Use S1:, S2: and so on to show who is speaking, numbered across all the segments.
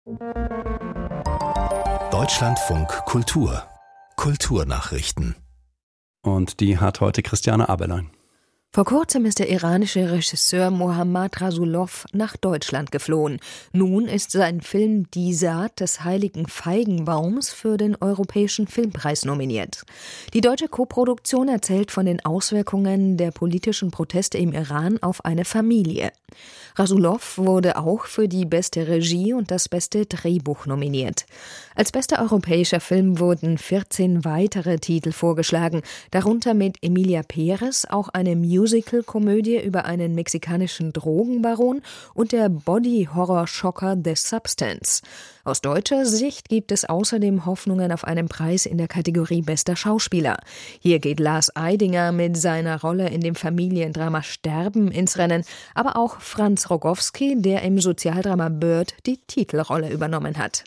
S1: Deutschlandfunk Kultur Kulturnachrichten.
S2: Und die hat heute Christiane Aberlein.
S3: Vor kurzem ist der iranische Regisseur Mohammad Rasulov nach Deutschland geflohen. Nun ist sein Film Die Saat des heiligen Feigenbaums für den Europäischen Filmpreis nominiert. Die deutsche Koproduktion erzählt von den Auswirkungen der politischen Proteste im Iran auf eine Familie. Rasulov wurde auch für die beste Regie und das beste Drehbuch nominiert. Als bester europäischer Film wurden 14 weitere Titel vorgeschlagen, darunter mit Emilia Pérez auch eine Musical-Komödie über einen mexikanischen Drogenbaron und der Body-Horror-Schocker The Substance. Aus deutscher Sicht gibt es außerdem Hoffnungen auf einen Preis in der Kategorie Bester Schauspieler. Hier geht Lars Eidinger mit seiner Rolle in dem Familiendrama Sterben ins Rennen, aber auch Franz Rogowski, der im Sozialdrama Bird die Titelrolle übernommen hat.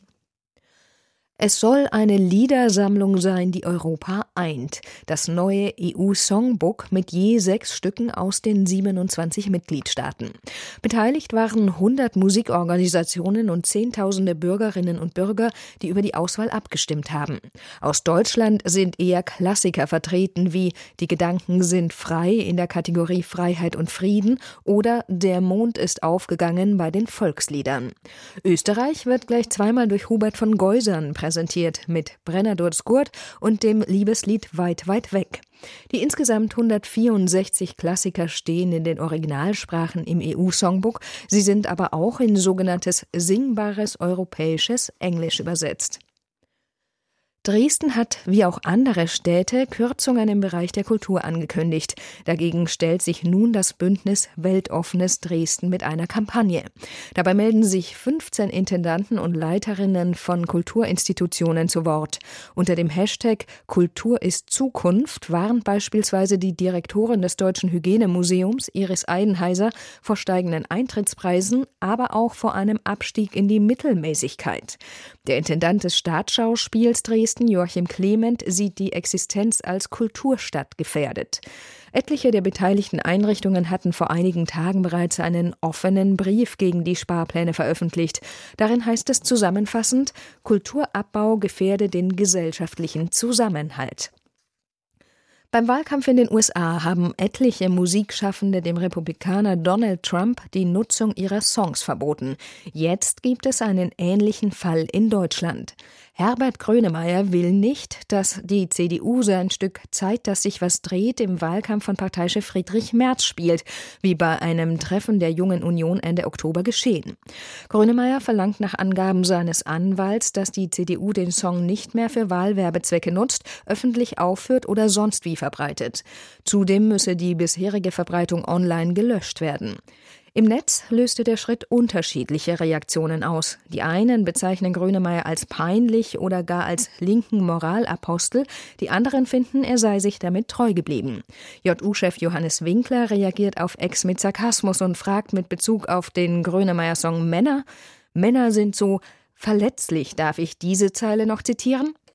S3: Es soll eine Liedersammlung sein, die Europa eint. Das neue EU-Songbook mit je 6 Stücken aus den 27 Mitgliedstaaten. Beteiligt waren 100 Musikorganisationen und Zehntausende Bürgerinnen und Bürger, die über die Auswahl abgestimmt haben. Aus Deutschland sind eher Klassiker vertreten wie Die Gedanken sind frei in der Kategorie Freiheit und Frieden oder Der Mond ist aufgegangen bei den Volksliedern. Österreich wird gleich zweimal durch Hubert von Geusern präsentiert mit Brenner-Durz-Gurt und dem Liebeslied Weit, weit weg. Die insgesamt 164 Klassiker stehen in den Originalsprachen im EU-Songbook, sie sind aber auch in sogenanntes singbares europäisches Englisch übersetzt. Dresden hat, wie auch andere Städte, Kürzungen im Bereich der Kultur angekündigt. Dagegen stellt sich nun das Bündnis Weltoffenes Dresden mit einer Kampagne. Dabei melden sich 15 Intendanten und Leiterinnen von Kulturinstitutionen zu Wort. Unter dem Hashtag Kultur ist Zukunft warnt beispielsweise die Direktorin des Deutschen Hygienemuseums, Iris Eidenheiser, vor steigenden Eintrittspreisen, aber auch vor einem Abstieg in die Mittelmäßigkeit. Der Intendant des Staatsschauspiels Dresden, Joachim Clement, sieht die Existenz als Kulturstadt gefährdet. Etliche der beteiligten Einrichtungen hatten vor einigen Tagen bereits einen offenen Brief gegen die Sparpläne veröffentlicht. Darin heißt es zusammenfassend: Kulturabbau gefährde den gesellschaftlichen Zusammenhalt. Beim Wahlkampf in den USA haben etliche Musikschaffende dem Republikaner Donald Trump die Nutzung ihrer Songs verboten. Jetzt gibt es einen ähnlichen Fall in Deutschland. Herbert Grönemeyer will nicht, dass die CDU sein Stück Zeit, dass sich was dreht, im Wahlkampf von Parteichef Friedrich Merz spielt, wie bei einem Treffen der Jungen Union Ende Oktober geschehen. Grönemeyer verlangt nach Angaben seines Anwalts, dass die CDU den Song nicht mehr für Wahlwerbezwecke nutzt, öffentlich aufführt oder sonst wie verbreitet. Zudem müsse die bisherige Verbreitung online gelöscht werden. Im Netz löste der Schritt unterschiedliche Reaktionen aus. Die einen bezeichnen Grönemeyer als peinlich oder gar als linken Moralapostel, die anderen finden, er sei sich damit treu geblieben. JU-Chef Johannes Winkler reagiert auf X mit Sarkasmus und fragt mit Bezug auf den Grönemeyer-Song Männer: Männer sind so verletzlich, darf ich diese Zeile noch zitieren?